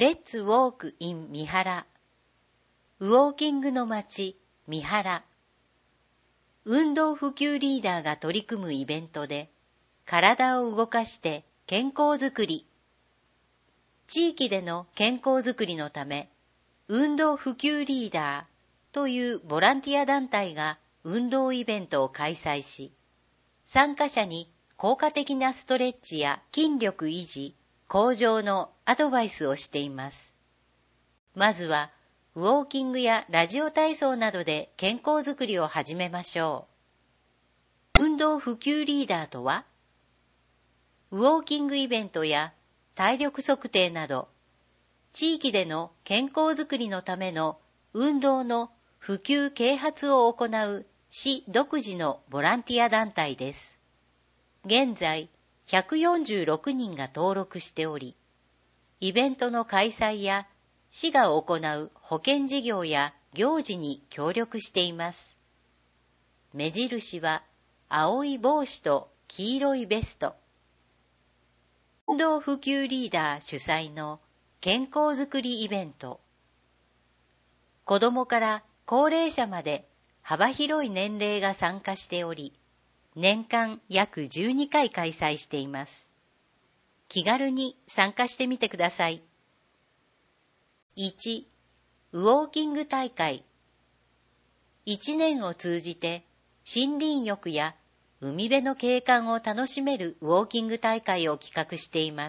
レッツウォークイン三原。ウォーキングの街、三原。運動普及リーダーが取り組むイベントで、体を動かして健康づくり。地域での健康づくりのため、運動普及リーダーというボランティア団体が運動イベントを開催し、参加者に効果的なストレッチや筋力維持、向上のアドバイスをしています。まずは、ウォーキングやラジオ体操などで健康づくりを始めましょう。運動普及リーダーとは、ウォーキングイベントや体力測定など、地域での健康づくりのための運動の普及啓発を行う市独自のボランティア団体です。現在、146人が登録しており、イベントの開催や市が行う保健事業や行事に協力しています。目印は青い帽子と黄色いベスト。運動普及リーダー主催の健康づくりイベント。子どもから高齢者まで幅広い年齢が参加しており、年間約12回開催しています。気軽に参加してみてください。1、ウォーキング大会。1年を通じて森林浴や海辺の景観を楽しめるウォーキング大会を企画しています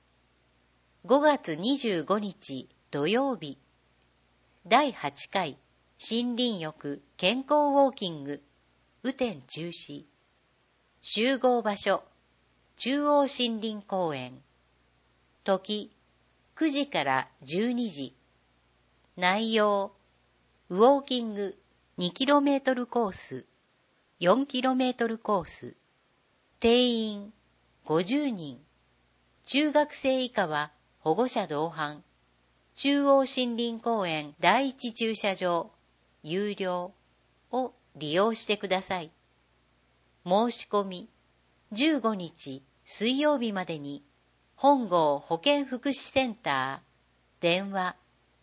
。5月25日土曜日、第8回森林浴健康ウォーキング、雨天中止。集合場所、中央森林公園。時、9時から12時。内容、ウォーキング 2km コース、4km コース。定員50人。中学生以下は保護者同伴。中央森林公園第一駐車場、有料を利用してください。申し込み、15日水曜日までに、本郷保健福祉センター、電話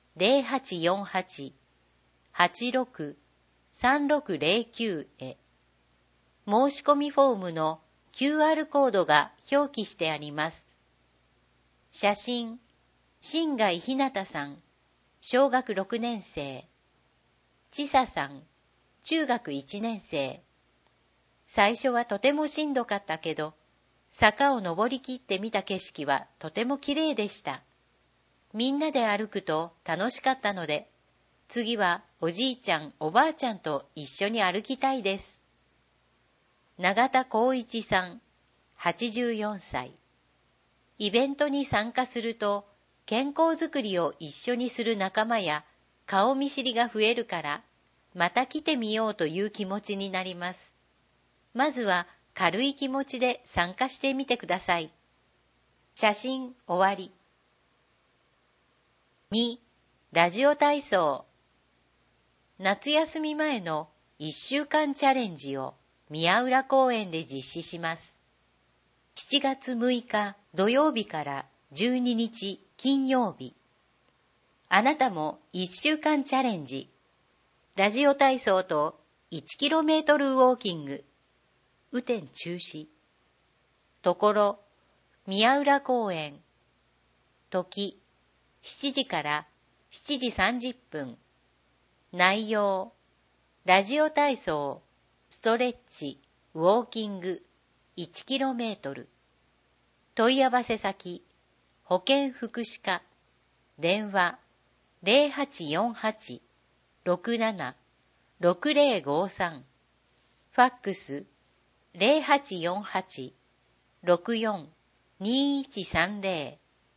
0848-86-3609へ。申し込みフォームの QR コードが表記してあります。写真、新貝ひなたさん、小学6年生。ちささん、中学1年生。最初はとてもしんどかったけど、坂を登り切ってみた景色はとてもきれいでした。みんなで歩くと楽しかったので、次はおじいちゃんおばあちゃんと一緒に歩きたいです。永田光一さん、84歳。イベントに参加すると、健康づくりを一緒にする仲間や顔見知りが増えるから、また来てみようという気持ちになります。まずは軽い気持ちで参加してみてください。写真終わり。2、ラジオ体操。夏休み前の1週間チャレンジを宮浦公園で実施します。7月6日土曜日から12日金曜日。あなたも1週間チャレンジ。ラジオ体操と 1km ウォーキング。雨天中止。ところ、宮浦公園。時、7時から7時30分。内容、ラジオ体操、ストレッチ、ウォーキング、1km。問い合わせ先、保健福祉課。電話、0848-67-6053。ファックス、0848-64-2130。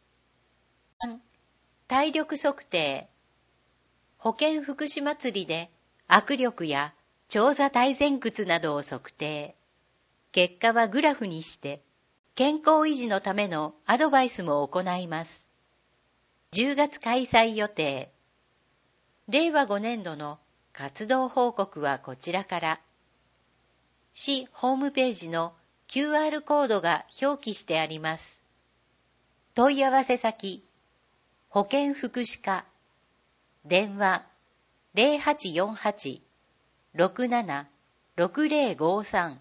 体力測定。保健福祉祭りで握力や長座体前屈などを測定。結果はグラフにして健康維持のためのアドバイスも行います。10月開催予定。令和5年度の活動報告はこちらから。市ホームページの QR コードが表記してあります。問い合わせ先保健福祉課、電話0848-676053。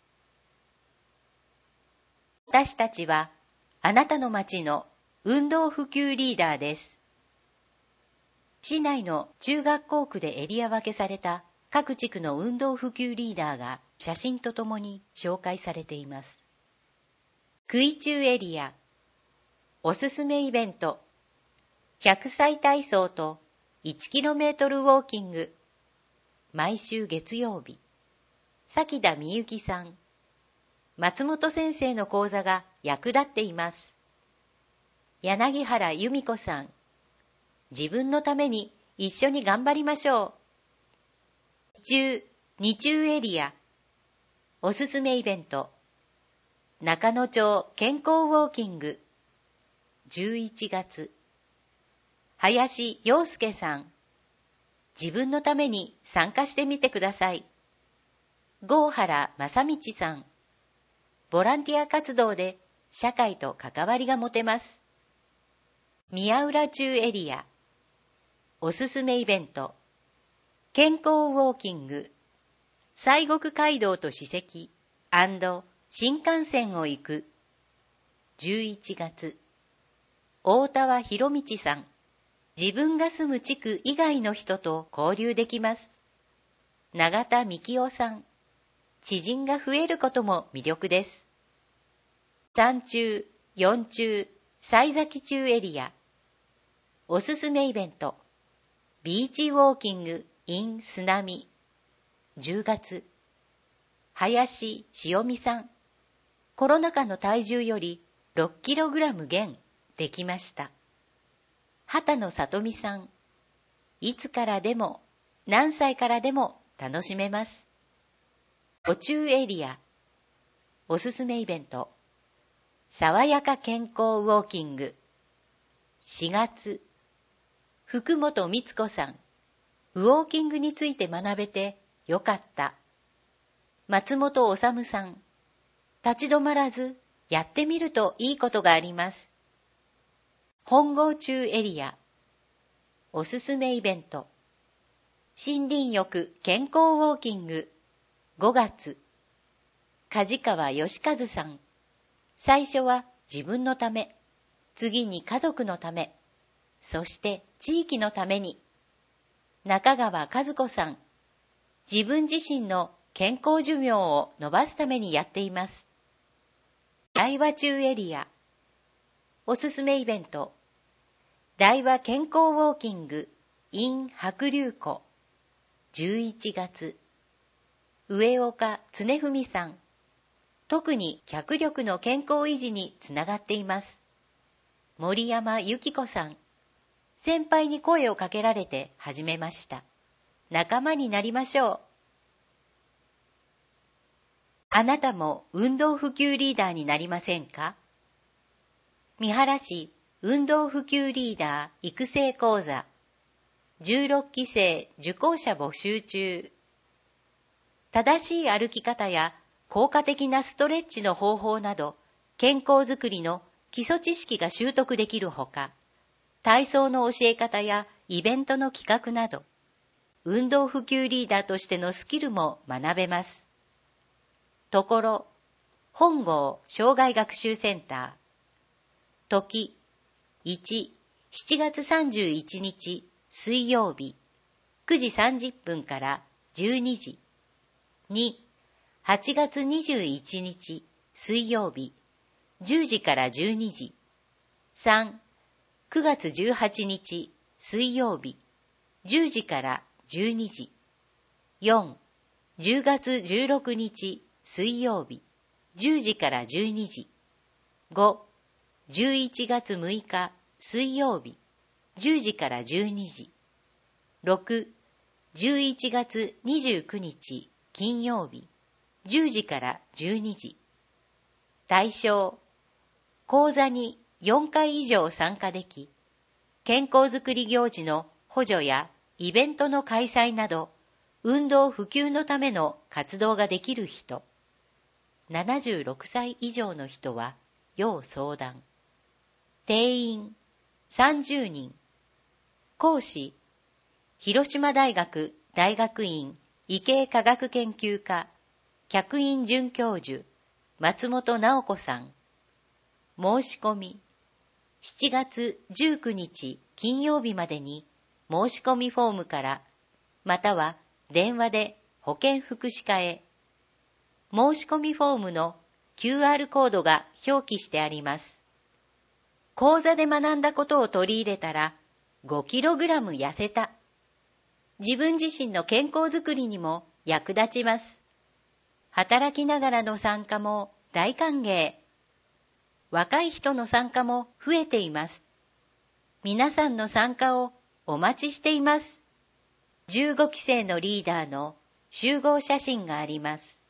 私たちはあなたの町の運動普及リーダーです。市内の中学校区でエリア分けされた各地区の運動普及リーダーが写真とともに紹介されています。区域中エリア、おすすめイベント、100歳体操と 1km ウォーキング、毎週月曜日、崎田美幸さん、松本先生の講座が役立っています。柳原由美子さん、自分のために一緒に頑張りましょう。2中エリア、おすすめイベント、中野町健康ウォーキング、11月。林洋介さん、自分のために参加してみてください。郷原正道さん、ボランティア活動で社会と関わりが持てます。宮浦中エリア、おすすめイベント、健康ウォーキング、西国街道と史跡&新幹線を行く、11月。大田和博道さん、自分が住む地区以外の人と交流できます。永田幹夫さん、知人が増えることも魅力です。3中、4中、西崎中エリア、おすすめイベント、ビーチウォーキング in 津波、10月。林塩美さん、コロナ禍の体重より 6kg 減できました。畑野里美さん、いつからでも何歳からでも楽しめます。途中エリア、おすすめイベント、爽やか健康ウォーキング、4月。福本光子さん、ウォーキングについて学べてよかった。松本治さん、立ち止まらずやってみるといいことがあります。本郷中エリア、おすすめイベント、森林浴健康ウォーキング、5月。梶川義和さん、最初は自分のため、次に家族のため、そして地域のために。中川和子さん、自分自身の健康寿命を伸ばすためにやっています。大和中エリア、おすすめイベント、大和健康ウォーキング in 白龍湖、11月。上岡常文さん、特に脚力の健康維持につながっています。森山由紀子さん、先輩に声をかけられて始めました。仲間になりましょう。あなたも運動普及リーダーになりませんか？三原市運動普及リーダー育成講座、16期生受講者募集中。正しい歩き方や効果的なストレッチの方法など、健康づくりの基礎知識が習得できるほか、体操の教え方やイベントの企画など、運動普及リーダーとしてのスキルも学べます。ところ、本郷障害学習センター、時、1、7月31日水曜日、9時30分から12時。2、8月21日水曜日、10時から12時。3、9月18日水曜日、10時から12時。4、10月16日水曜日、10時から12時。5、11月6日水曜日、10時から12時。6、11月29日金曜日、10時から12時。対象、講座に4回以上参加でき、健康づくり行事の補助やイベントの開催など、運動普及のための活動ができる人。76歳以上の人は要相談。定員 30人。講師、広島大学大学院医系科学研究科客員准教授松本直子さん。申し込み、7月19日金曜日までに申し込みフォームからまたは電話で保健福祉課へ。申し込みフォームの QR コードが表記してあります。講座で学んだことを取り入れたら 5kg 痩せた。自分自身の健康づくりにも役立ちます。働きながらの参加も大歓迎。若い人の参加も増えています。皆さんの参加をお待ちしています。15期生のリーダーの集合写真があります。